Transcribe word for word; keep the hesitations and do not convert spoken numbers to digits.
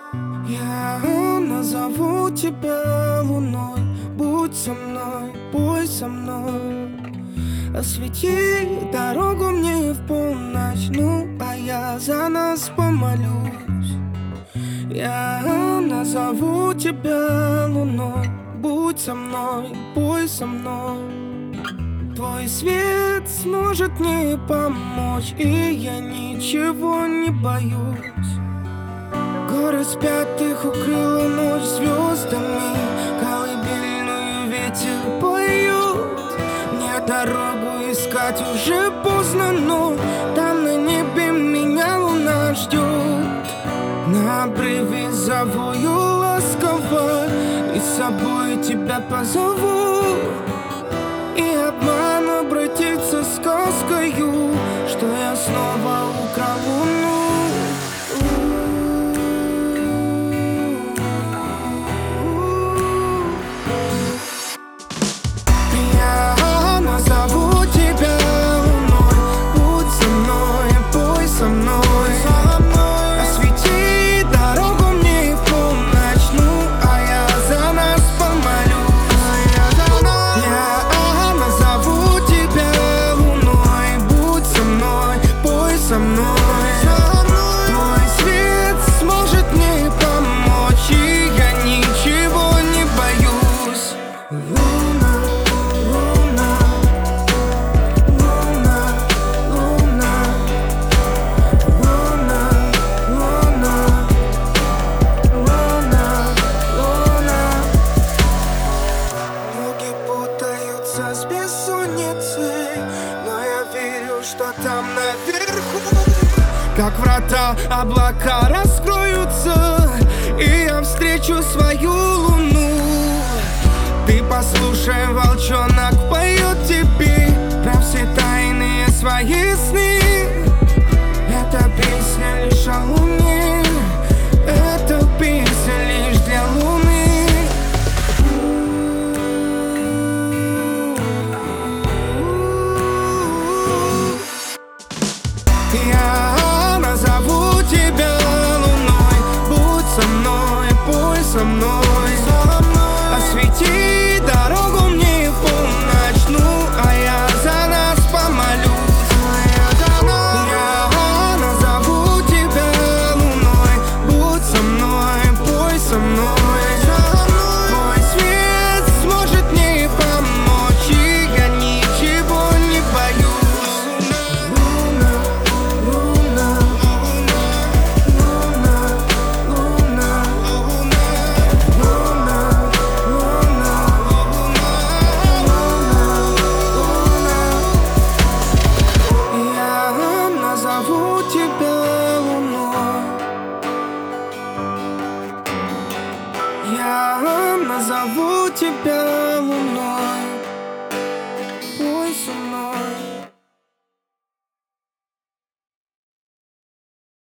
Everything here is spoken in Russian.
Я назову тебя луной. Будь со мной, пой со мной. Освети дорогу мне в полночь. Ну, а я за нас помолюсь. Я назову тебя луной. Будь со мной, пой со мной. Твой свет сможет мне помочь, и я ничего не боюсь. Горы спят, их укрыла ночь звездами. Колыбельную ветер поют. Мне дорогу искать уже поздно, но там на небе меня луна ждет. На обрыве завою ласково, и с собой тебя позову. И обман обратится сказкою, что я снова украл луну. Я назову тебя луной. Будь со мной, пой со мной. Освети дорогу мне в полночь. Ну, а я за нас помолюсь. Я назову тебя луной. Будь со мной, пой со мной. Твой свет сможет мне помочь, и я ничего не боюсь. Луна, луна, луна, луна, луна, луна, луна, луна. Ноги путаются с бессонницей, но я верю, что там наверху, как врата, облака раскроются, и я встречу свою луну. Ты послушай, волчонок поет тебе про все тайные свои сны. Эта песня лишь о луне, эта песня лишь для луны. Я назову тебя луной. Будь со мной, пой со мной. Освети дорогу мне в полночь. Ну, а я за нас помолюсь. Я назову тебя луной. Будь со мной, пой со мной. Твой свет сможет мне помочь, и я ничего не боюсь. Луна, луна, луна, луна, луна, луна, луна. Я назову тебя луной. Я назову тебя